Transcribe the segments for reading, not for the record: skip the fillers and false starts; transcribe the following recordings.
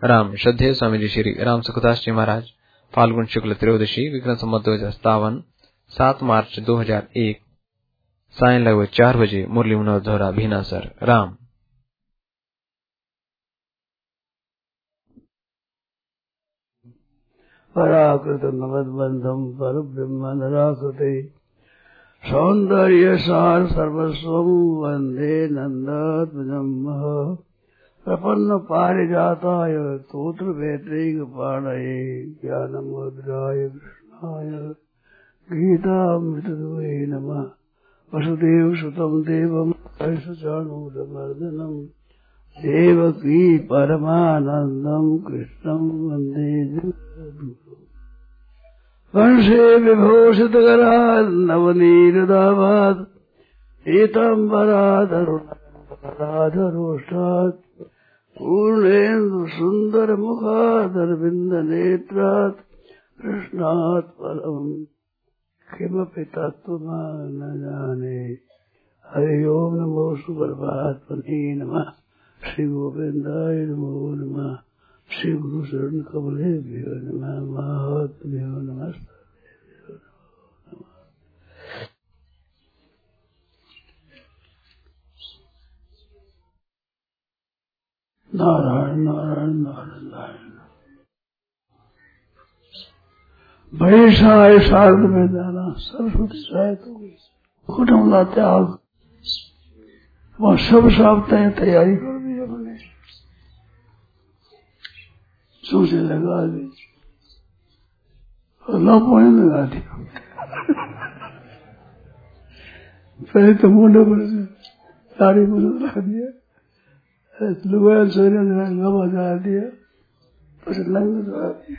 राम। श्रद्धेय स्वामी जी श्री राम सुखदास जी महाराज, फाल्गुन शुक्ल त्रयोदशी, विक्रम संवत 2057, 7 मार्च 2001, सायं लगभग 4 बजे, मुरली मनोहर धोरा, भीनासर। राम। पराकृत नवद्बंधम पर ब्रह्म नराकृते सौंदर्य सार सर्वस्वं वंदे नंदात्मजं प्रपन्न पारिजाताय तोत्र वैत्रिक पाणये ज्ञानमुद्राय कृष्णाय गीतामृतद्वये नमः। वसुदेव सुतं देवं चाणूरमर्दनं देवकी परमानंदं कृष्णं वंदे जगद्गुरुम्। वंशे विभूषितकरात् नवनीरदाभात् पीताम्बराधरोष्ठात् पूर्णेन्दु सुन्दरमुखादरविन्दनेत्रात् कृष्णात् परम् किमपि तत्त्वं न जाने। हरि ओम नमो सुप्रभातपते नमः। श्री गोविंदाय नमो नमः। श्री गुरु शरण कमलेभ्यो नमः। महात्म्यो नमस्ते। नारायण नारायण नारायण नारायण। वैशाय शारद में जाना, सरस्वती सहायत हो गई, कुटुम्ब का त्याग, वहाँ सब साफ्ताएं तैयारी कर दी हमने, सोचे लगा दी और लौपोने लगा दिया। पहले तो मुंडे पर दाढ़ी पर लगा दिया, लुगाया सोने गवा लगा दिया, फिर लंग लगा दिया।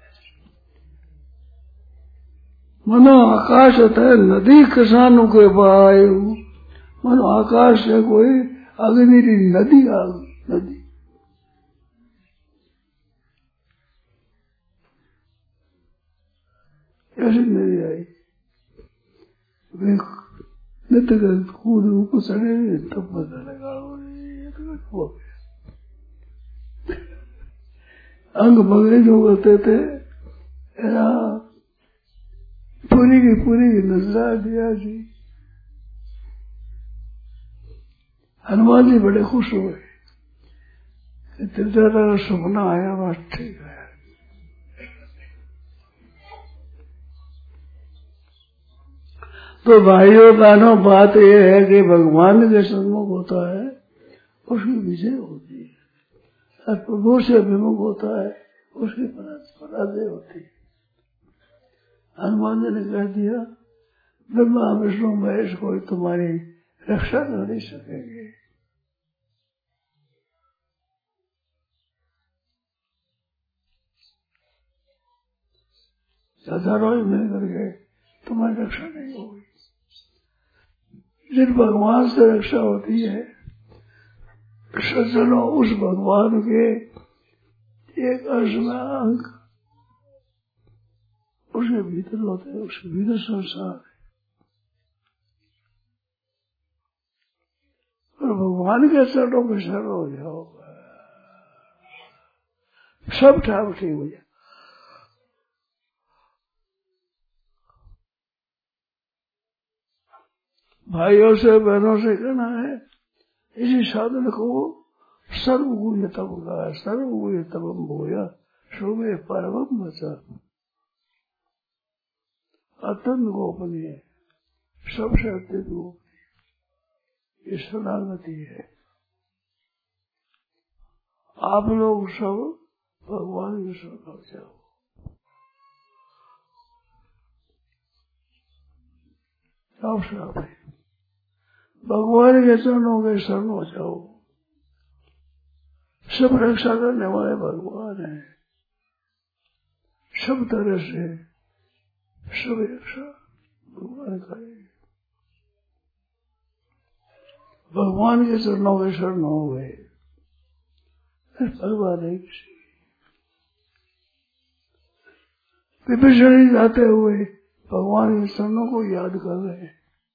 मनो आकाश है नदी किसानों के वायु, मनो आकाश से कोई अग्नि नदी आ गई। नदी ऐसी नदी आई, नित्य कूद ऊपर चढ़े तब पता लगा हो गया। अंग बगड़े जो करते थे पूरी की नजरा दिया जी। हनुमान जी बड़े खुश हुए, तेरा सपना आया, बस ठीक है। तो भाइयों बहनों, बात यह है कि भगवान के सन्मुख होता है उसकी विजय होती है, और प्रभु से अभिमुख होता है उसकी पराजय होती है। हनुमान जी ने कह दिया, ब्रह्मा विष्णु महेश कोई तुम्हारी रक्षा कर नहीं सकेंगे। हजारों ही मिलकर के तुम्हारी रक्षा नहीं होगी। जिन भगवान से रक्षा होती है, सज्जनों उस भगवान के एक अंश में अंक उसके भीतर होते हैं, उसके भीतर संसार है। और भगवान के चरणों में शरण हो जाओ, सब ठाक ठीक हो जाए। भाइयों से बहनों से कहना है, इसी साधन को सर्वगुण्यतम का, सर्वगुण्यतम भूया शुभे परम बचा, अत्यंत गोपनीय, सबसे अत्यंत गोपनीय, ये शरणागति है। आप लोग सब भगवान के शरण हो जाओ। आप भगवान के चरणों के शरण हो जाओ। सब रक्षा करने वाले भगवान है, सब तरह से सब रक्षा भगवान करेंगे। भगवान के चरणों के शरण हो गए, भगवान है किसी विभीषण जाते हुए भगवान के चरणों को याद कर रहे हैं,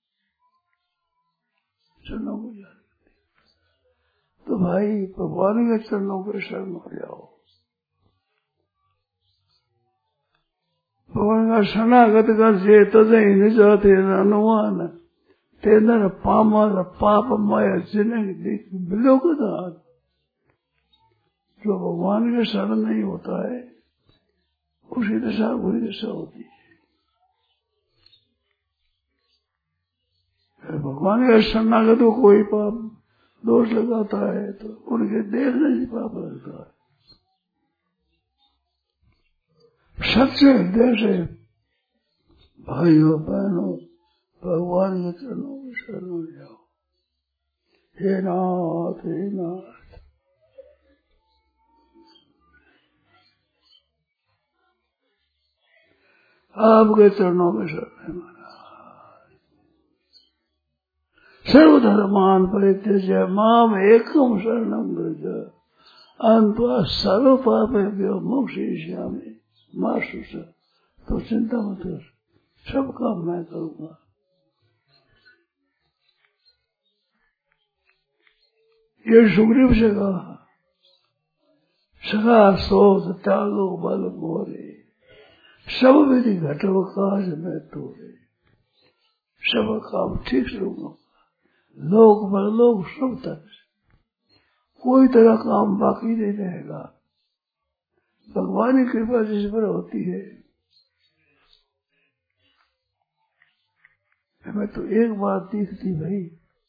चरणों को याद करते। तो भाई भगवान के चरणों पर शरण हो जाओ। भगवान का शरणागत कर जे तजे निज तेरा अनुमान तेरा पामर पाप माया जिन्हें देख बिलो को जो भगवान के शरण नहीं होता है उसी दशा बुरी दशा होती है। भगवान के शरणागत को कोई पाप दोष लगाता है तो उनके देखने से पाप लगता है। सच्चे हृदय से भाइयों बहनों भगवान के चरणों में शरण हो जाओ। हे नाथ हे नाथ, आपके चरणों में शरण है महाराज। सर्वधर्मान परित्यज्य माम एकम शरणम व्रज अहं सर्व पापेभ्यो मोक्षयिष्यामि मा शुच। तो चिंता मत कर, सब काम मैं करूंगा। ये सुग्रीव से कहा सखा सोच त्यागो बल मोरे सब विधि घटव काज में तोरे। सब काम ठीक से होगा, लोक परलोक सब तक कोई तरह काम बाकी नहीं रहेगा। भगवान की कृपा जिस पर होती है। हमें तो एक बात दिखती भाई,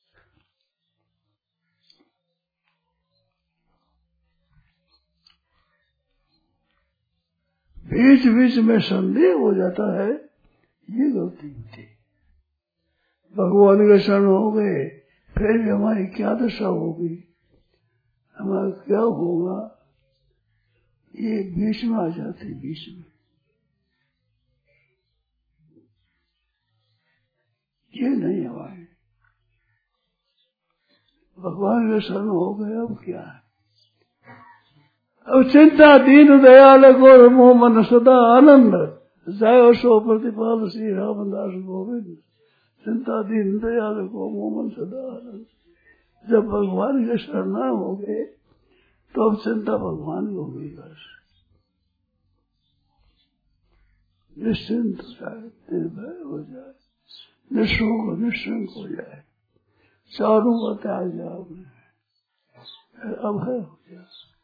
बीच बीच में संदेह हो जाता है, ये गलती होती। भगवान के शरण हो गए फिर भी हमारी क्या दशा होगी, हमारा क्या होगा, ये बीच में आ जाती। बीच में ये नहीं हमारे भगवान के शरण हो गए। अब क्या है, अब चिंता दीन दयाल गोर मोह मन सदा आनंद जय सो प्रतिपाल श्री रामदास गोविंद। चिंता दीन दयाल को मोह मन सदा आनंद। जब भगवान के शरण हो गए तो अब चिंता भगवान को होगी। बस निश्चिंत जाए, निर्भय हो जाए, निशोक निश्चिंत हो जाए, चारों का त्याग जाए, अभय हो जाए।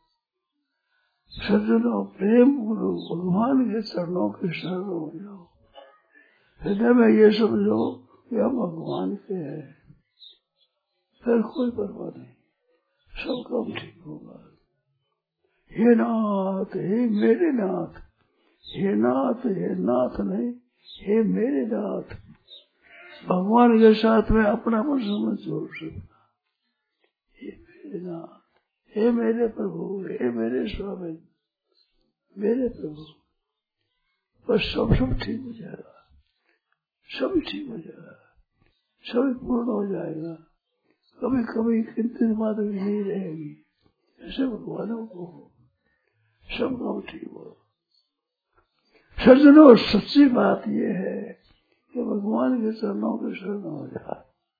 सज्जनों प्रेम पूर्वक भगवान के चरणों के शरण हो जाओ। हृदय में ये समझो कि हम भगवान के हैं, फिर कोई परवाह नहीं, सब काम ठीक होगा। हे नाथ हे मेरे नाथ, हे नाथ नहीं, हे मेरे नाथ। भगवान के साथ में अपना समझ जोड़ सकता। हे मेरे नाथ, हे मेरे प्रभु, हे मेरे स्वामी, मेरे प्रभु। बस सब ठीक हो जाएगा, सभी ठीक हो जाएगा, सभी पूर्ण हो जाएगा। कभी कभी कितनी बात भी नहीं रहेगी। ऐसे भगवानों को सब काम ठीक हो। सज्जनों सच्ची बात यह है कि भगवान के चरणों के शरण हो जाए।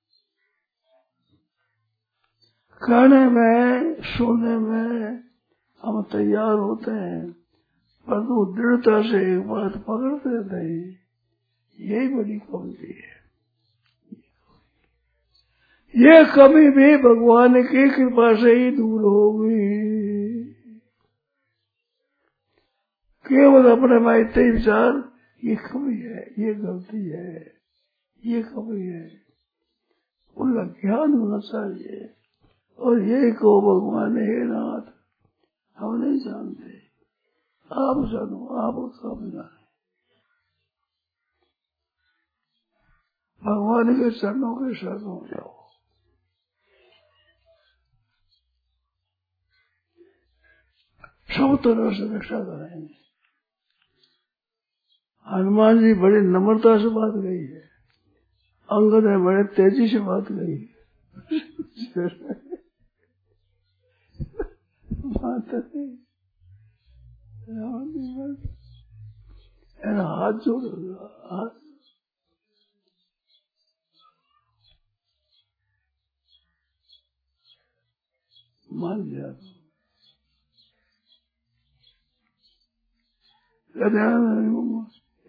कहने में सुनने में हम तैयार होते हैं, परंतु दृढ़ता से एक बात पकड़ते नहीं, यही बड़ी कमजोरी है। ये कमी भी भगवान की कृपा से ही दूर होगी। केवल अपने मायते विचार, ये कमी है, ये गलती है, ये कमी है, उनका ज्ञान होना चाहिए। और यही को भगवान हे नाथ हम नहीं जानते, आप जानो, आप समझना है। भगवान के चरणों के शरण हो जाओ। सब तरह से रक्षा करेंगे। हनुमान जी बड़ी नम्रता से बात कही है, अंगद ने बड़े तेजी से बात कही है। हाथ जोड़ हाथ मान लिया।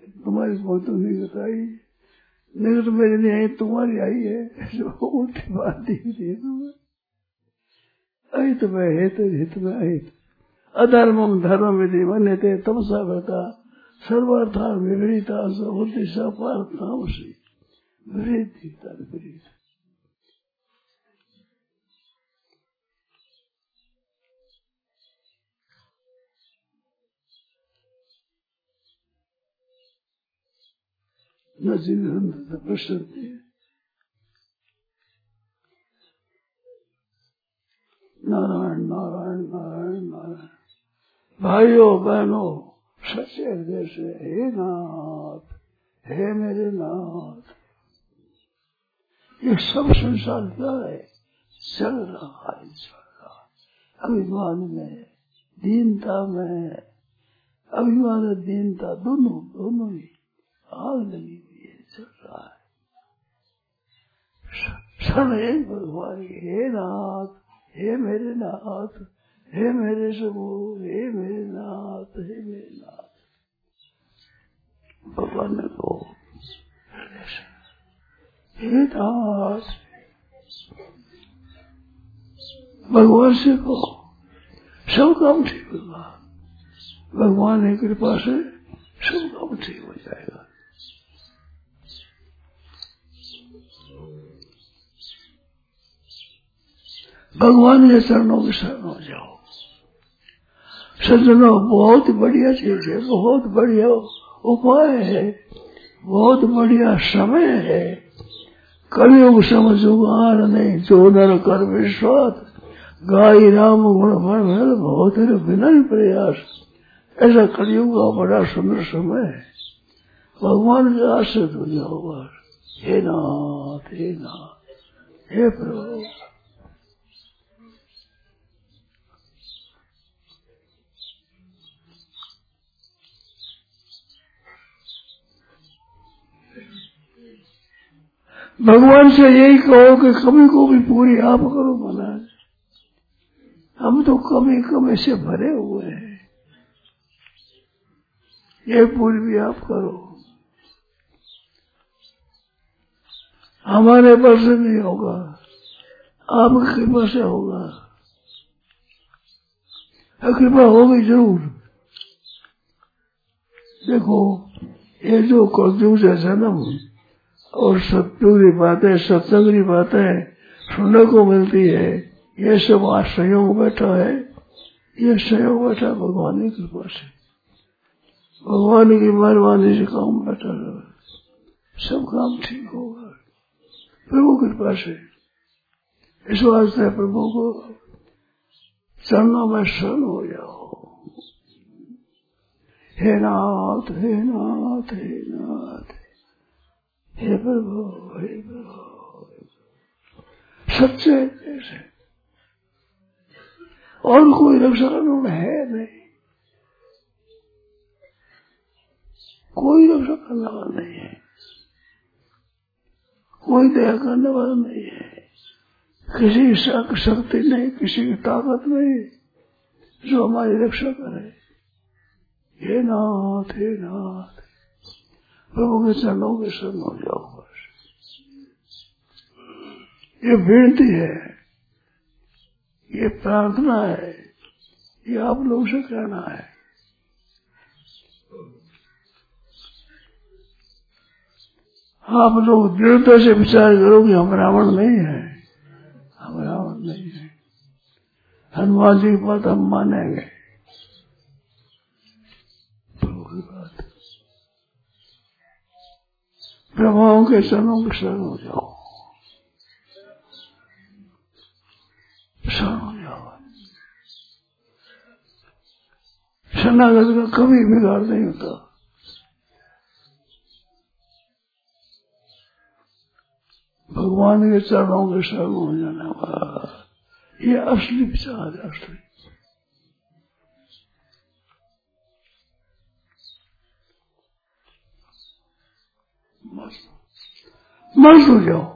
तुम्हारी कोई तो निकट आई, निकट मेरी नहीं आई, तुम्हारी आई है। जो उल्टी बात दिख रही है तुम्हें, अहित में हित, हित में अहित, अधर्मम धर्म विधि मन्यते तमसा व्रता सर्वार्था विपरीता उद्देश्य पार्थना उसी विपरीत दिखता विपरीत। न जीवन प्रश्न नारायण नारायण नारायण नारायण। भाइयों बहनों सच्चे हृदय से हे नाथ, हे मेरे नाथ, ये सब संसार क्या है? चल रहा है, चल रहा है। अभिमान में, दीनता में, अभिमान और दीनता दोनों ही आग लगी हुई है, चल रहा है। क्षण एक भगवान हे नाथ, हे मेरे नाथ, हे मेरे सबू, हे मेरे नाथ, हे मेरे नाथ। भगवान ने को हे नाथ, भगवान से को सब काम ठीक होगा। भगवान की कृपा से सब काम ठीक हो जाएगा। भगवान के चरणों के शरण हो जाओ। सज्जनों बहुत बढ़िया चीज है, बहुत बढ़िया उपाय है, बहुत बढ़िया समय है। कलयुग समझुगार नहीं, जो नर कर विश्वास, गाई राम गुण फल बहुत विनय प्रयास। ऐसा कलयुग का बड़ा सुंदर समय है। भगवान के आश्रित हो जाओ। हे नाथ, हे नाथ, हे प्रभु। भगवान से यही कहो कि कमी को भी पूरी आप करो महाराज। हम तो कमी से भरे हुए हैं, ये पूरी भी आप करो। हमारे पर से नहीं होगा, आपकी कृपा से होगा। कृपा होगी जरूर। देखो ये जो कलयुग से जन्म और सत्युग की बातें, सत्संग की बातें सुनने को मिलती है, ये सब आज संयोग बैठा है। ये संयोग बैठा भगवान की कृपा से, भगवान की मेहरबानी से काम बैठा रहा, सब काम ठीक होगा प्रभु कृपा से। इस वास्ते प्रभु को चरणों में शरण हो जाओ। हे नाथ, हे नाथ, हे नाथ, हे प्रभु, हे प्रभु, सच्चे ऐसे और कोई रक्षा करने है नहीं, कोई रक्षा करने वाला नहीं है, कोई दया करने वाला नहीं है। किसी की शक्ति नहीं, किसी की ताकत नहीं जो हमारी रक्षा करे। हे नाथ, हे नाथ, प्रभु के चरणों के शरण हो जाओ। ये विनती है, ये प्रार्थना है, ये आप लोग से कहना है। आप लोग दृढ़ता से विचार करो कि हम रावण नहीं है, हम रावण नहीं है। हनुमान जी की बात हम मानेंगे, प्रभु की बात। प्रभावों के चरणों के शरण हो जाओ, शरण हो जाओ। शरणागत का कभी बिगाड़ नहीं होता। भगवान के चरणों के शरण हो जाने वाला ये असली विचार है, असली। मस्त हो जाओ,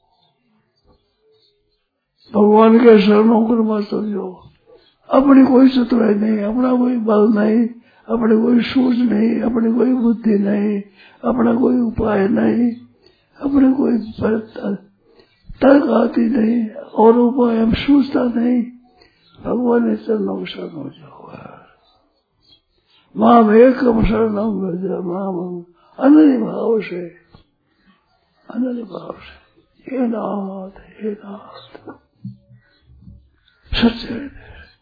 भगवान के शरणों को मस्त हो जाओ। अपनी कोई चतुराई नहीं, अपना कोई बल नहीं, अपने कोई सूझ नहीं, अपनी कोई बुद्धि नहीं, अपना कोई उपाय नहीं, अपने कोई तर्क आती नहीं और उपाय हम सूझता नहीं। भगवान ने चरणों के शरण हो जाओ। माम एकम शरणम व्रज, माम अनन्य भाव से, अनन्य भाव से, हे नाथ हे नाथ, सच्चे हृदय।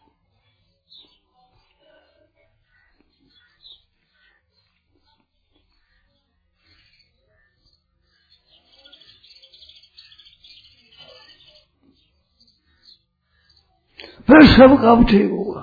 फिर सब काम ठीक होगा।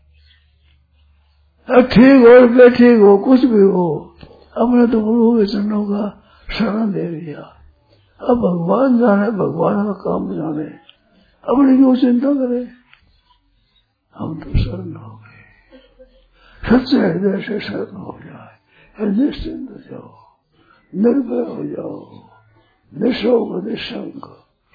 ठीक हो बेठीक हो कुछ भी हो, अपने तो गुरु के चरणों का शरण दे दिया। अब भगवान जाने, भगवान का काम जाने, अपनी क्यों चिंता करे। हम तो शरण हो गए, सच्चे हृदय से शरण हो जाए, निश्चिंत हो जाओ, निर्भय हो जाओ, निशोक निशंक,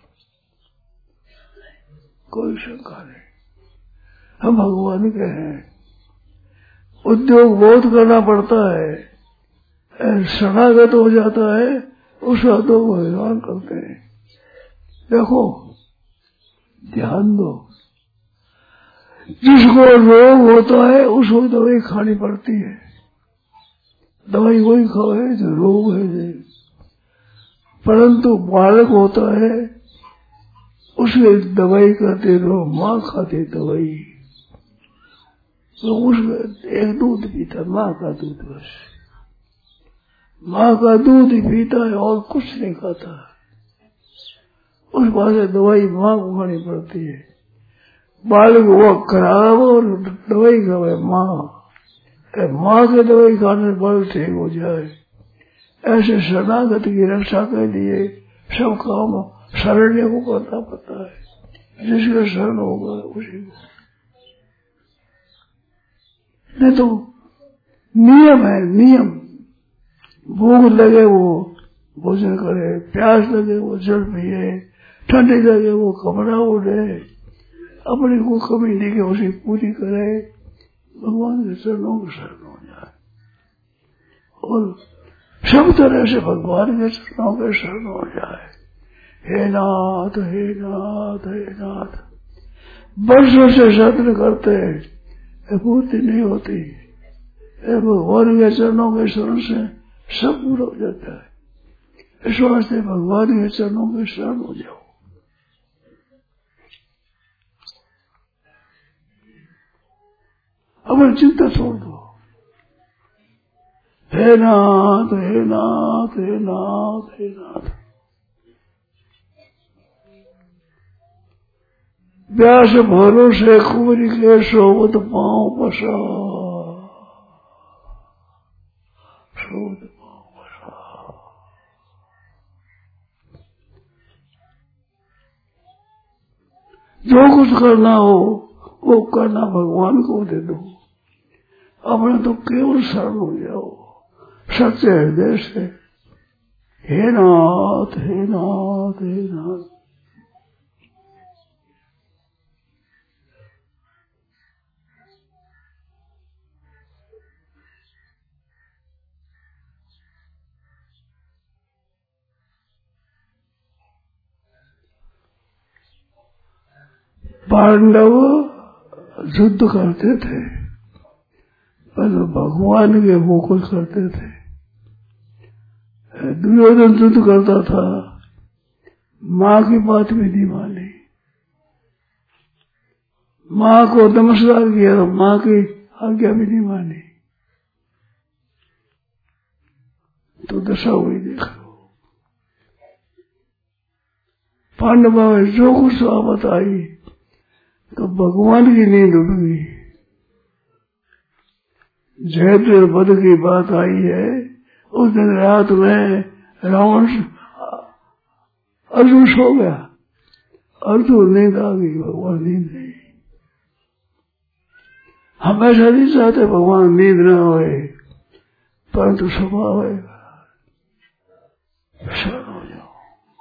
कोई शंका नहीं। हम भगवान के हैं। उद्योग बहुत करना पड़ता है, शरणागत हो जाता है, उस उद्योग को भगवान करते हैं। देखो ध्यान दो, जिसको रोग होता है उसको दवाई खानी पड़ती है। दवाई वही खाए जो रोग है, परंतु बालक होता है उसके दवाई खाते रहो, माँ खाते दवाई, तो उसका एक दूध पीता, माँ का दूध, बस माँ का दूध ही पीता है और कुछ नहीं खाता। उस बात से दवाई माँ को खानी पड़ती है। बालक वो खराब और दवाई खावे माँ, माँ के दवाई खाने से बालक ठीक हो जाए। ऐसे शरणागत की रक्षा के लिए सब काम शरण्य को करना पड़ता है, जिसका शरण होगा उसी को। नहीं तो नियम है, नियम। भूख लगे वो भोजन करे, प्यास लगे वो जल पिए, ठंडी लगे वो कपड़ा ओढ़े, अपनी को कमी लेके उसे पूरी करे, भगवान के चरणों के शरण हो जाए और सब तरह से भगवान के चरणों के शरण हो जाए। हे नाथ हे नाथ हे नाथ, वर्षों से शरण करते पूर्ति नहीं होती। भगवान के चरणों के शरण से सब पूरा हो जाता है। इस वास्ते भगवान के चरणों के शरण हो जाओ। अपनी चिंता छोड़ दो। हे नाथ हे नाथ हे नाथ हे नाथ, व्यास भरोसे कुबरी के सोवत पाँव पसा, सोवत पाँव पसा। जो कुछ करना हो वो करना भगवान को दे दो, अपने तो केवल शरण हो जाओ सच्चे हृदय से। हे नाथ हे नाथ हे नाथ। पांडव युद्ध करते थे, पर भगवान के मुकुल करते थे। दुर्योधन युद्ध करता था, माँ की बात भी नहीं मानी, माँ को नमस्कार किया तो माँ की आज्ञा भी नहीं मानी, तो दशा हुई देख लो। पांडव में जो कुछ आफत आई तो भगवान की नींद उड़ गई। जयद्रथ वध की बात आई है, उस दिन रात में रावण अर्जुन सो गया, अर्जुन नींद आ गई, भगवान नींद नहीं। हम ऐसा नहीं चाहते भगवान नींद न होए, परंतु स्वभाव है, शरण हो जाओ।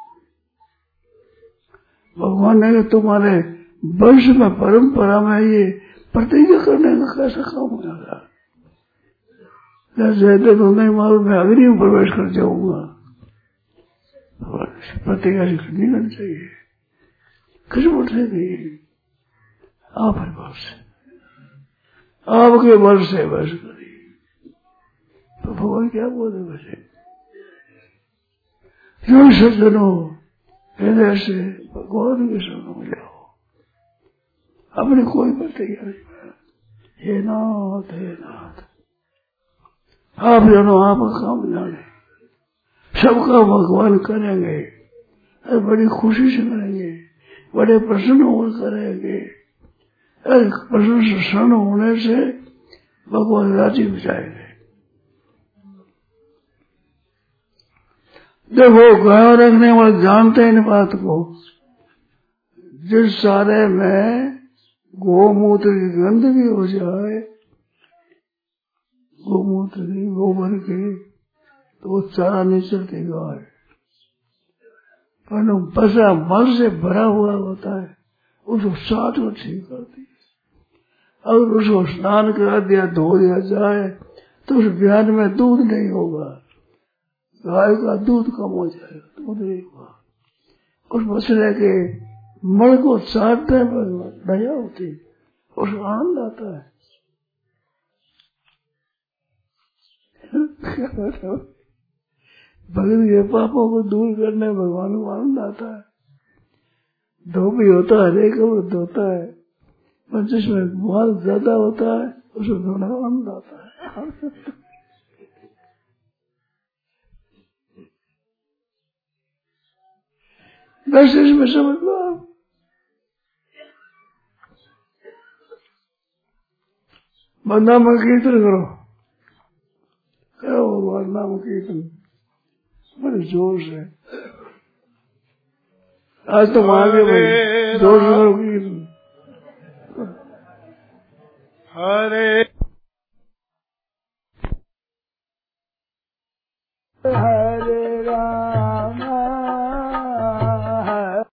भगवान ने तुम्हारे वंश में परंपरा में ये प्रतिज्ञा करने का कैसा काम होगा, जैसे तो नहीं मालूम, मैं अग्नि में प्रवेश कर जाऊंगा। प्रतिज्ञा नहीं करनी चाहिए, कुछ बोलते नहीं, आप बल से, आपके बल से बस करिए। तो भगवान क्या बोले वैसे, जो सज्जनों हृदय से भगवान के शरण में जाओ, अपने कोई प्रतिज्ञा नहीं। हे नाथ, हे नाथ, आप जानो, आपका काम जाने, सबका भगवान करेंगे, बड़ी खुशी से करेंगे, बड़े प्रसन्न होकर करेंगे। प्रसन्न से शरण होने से भगवान राजी हो जाएंगे। देखो, गाय रखने वाले जानते हैं इन बात को। जिस सारे में गोमूत्र की गंध भी हो जाए, गोमूत्र की, गोबर की, तो वो चारा नहीं चलती गाय, पर बसा मल से भरा हुआ होता है, उसको साथ में ठीक करती है। अगर उसको स्नान करा दिया, धो दिया जाए, तो उस ब्यान में दूध नहीं होगा, गाय का दूध कम हो जाएगा, दूध नहीं होगा। उस मछली के मल को चाटने में दया होती है, उसको आनंद आता है। भगत के पापों को दूर करने भगवान को आनंद आता है। धोबी होता है, हरे कपड़े धोता है, पर जिसमें माल ज्यादा होता है उसमें धोना आनंद आता है। बस इसमें समझ लो आप। नाम कीर्तन करो, करो भगवान नाम कीर्तन बड़े जोर से। आज तो आगे भाई जोर से करो कीर्तन। हरे